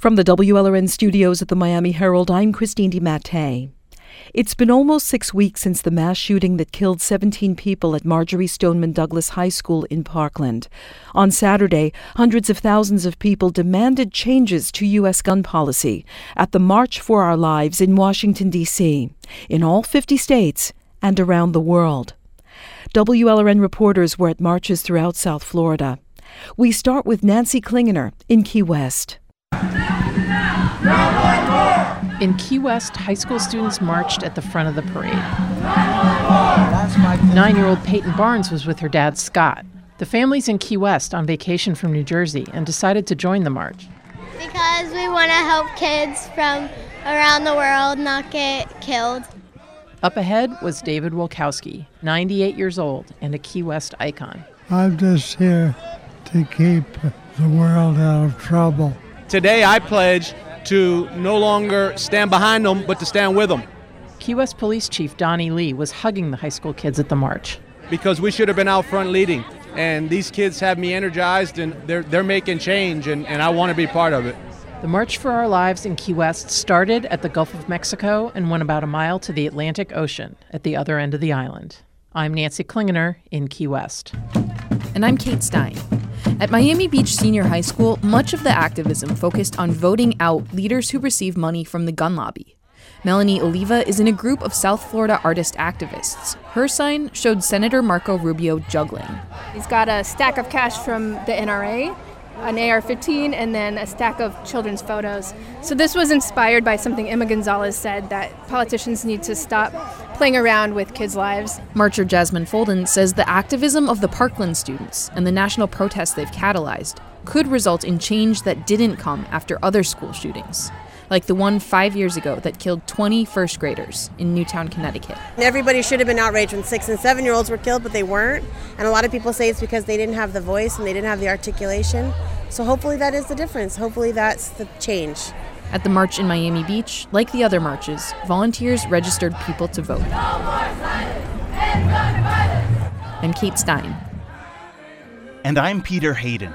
From the WLRN studios at the Miami Herald, I'm Christine DiMattei. It's been almost 6 weeks since the mass shooting that killed 17 people at Marjory Stoneman Douglas High School in Parkland. On Saturday, hundreds of thousands of people demanded changes to U.S. gun policy at the March for Our Lives in Washington, D.C., in all 50 states and around the world. WLRN reporters were at marches throughout South Florida. We start with Nancy Klingener in Key West. In Key West, high school students marched at the front of the parade. 9-year-old Peyton Barnes was with her dad, Scott. The family's in Key West on vacation from New Jersey and decided to join the march. Because we want to help kids from around the world not get killed. Up ahead was David Wolkowski, 98 years old and a Key West icon. I'm just here to keep the world out of trouble. Today I pledge to no longer stand behind them, but to stand with them. Key West Police Chief Donnie Lee was hugging the high school kids at the march. Because we should have been out front leading, and these kids have me energized, and they're making change, and I want to be part of it. The March for Our Lives in Key West started at the Gulf of Mexico and went about a mile to the Atlantic Ocean at the other end of the island. I'm Nancy Klingener in Key West. And I'm Kate Stein. At Miami Beach Senior High School, much of the activism focused on voting out leaders who receive money from the gun lobby. Melanie Oliva is in a group of South Florida artist activists. Her sign showed Senator Marco Rubio juggling. He's got a stack of cash from the NRA, an AR-15, and then a stack of children's photos. So this was inspired by something Emma Gonzalez said, that politicians need to stop playing around with kids' lives. Marcher Jasmine Folden says the activism of the Parkland students and the national protests they've catalyzed could result in change that didn't come after other school shootings, like the one 5 years ago that killed 20 first graders in Newtown, Connecticut. Everybody should have been outraged when 6 and 7-year-olds were killed, but they weren't. And a lot of people say it's because they didn't have the voice and they didn't have the articulation. So hopefully that is the difference. Hopefully that's the change. At the march in Miami Beach, like the other marches, volunteers registered people to vote. I'm Kate Stein. And I'm Peter Hayden.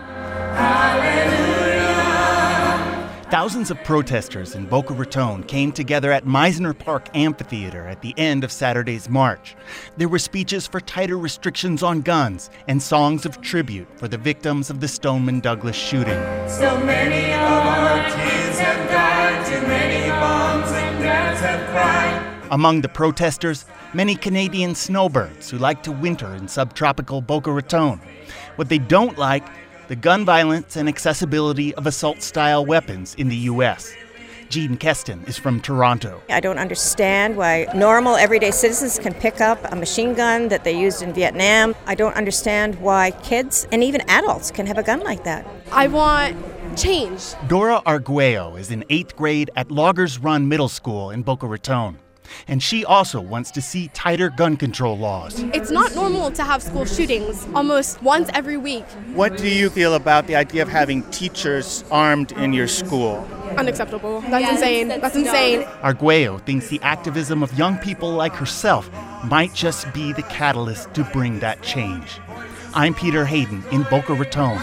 Thousands of protesters in Boca Raton came together at Meisner Park Amphitheater at the end of Saturday's march. There were speeches for tighter restrictions on guns and songs of tribute for the victims of the Stoneman Douglas shooting. So many of our kids have died, too many moms and dads have cried. Among the protesters, many Canadian snowbirds who like to winter in subtropical Boca Raton. What they don't like, the gun violence and accessibility of assault-style weapons in the U.S. Jean Keston is from Toronto. I don't understand why normal, everyday citizens can pick up a machine gun that they used in Vietnam. I don't understand why kids and even adults can have a gun like that. I want change. Dora Arguello is in 8th grade at Loggers Run Middle School in Boca Raton. And she also wants to see tighter gun control laws. It's not normal to have school shootings almost once every week. What do you feel about the idea of having teachers armed in your school? Unacceptable. That's insane. That's insane. Arguello thinks the activism of young people like herself might just be the catalyst to bring that change. I'm Peter Hayden in Boca Raton.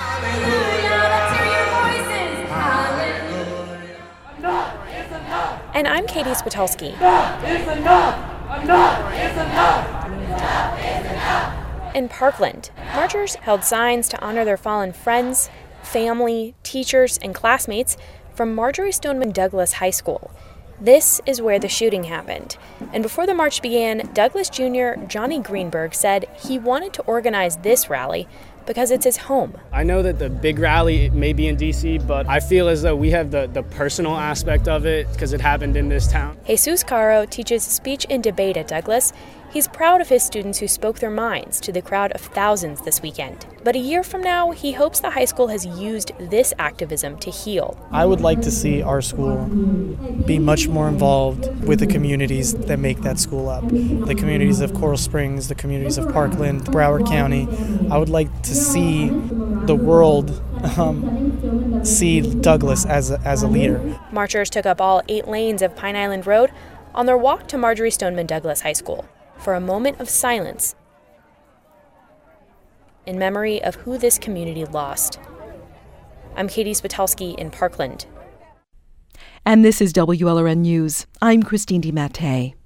And I'm Katie Spitulski. In Parkland, marchers held signs to honor their fallen friends, family, teachers, and classmates from Marjory Stoneman Douglas High School. This is where the shooting happened. And before the march began, Douglas Jr. Johnny Greenberg said he wanted to organize this rally because it's his home. I know that the big rally may be in D.C., but I feel as though we have the personal aspect of it because it happened in this town. Jesus Caro teaches speech and debate at Douglas. He's proud of his students who spoke their minds to the crowd of thousands this weekend. But a year from now, he hopes the high school has used this activism to heal. I would like to see our school be much more involved with the communities that make that school up. The communities of Coral Springs, the communities of Parkland, Broward County. I would like to see the world see Douglas as a leader. Marchers took up all 8 lanes of Pine Island Road on their walk to Marjory Stoneman Douglas High School for a moment of silence in memory of who this community lost. I'm Katie Spitulski in Parkland. And this is WLRN News. I'm Christine DiMattei.